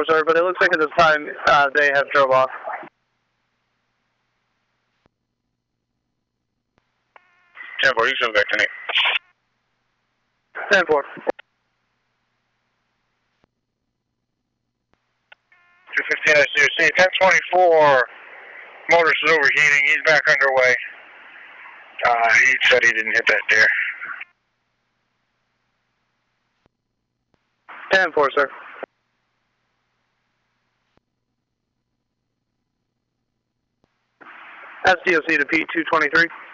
sir, but it looks like at this time they have drove off. 10-4, you still got connect. 10-4. 215 SUC, 1024, motors is overheating, he's back underway. He said he didn't hit that deer. 10-4, sir. SDOC to P223.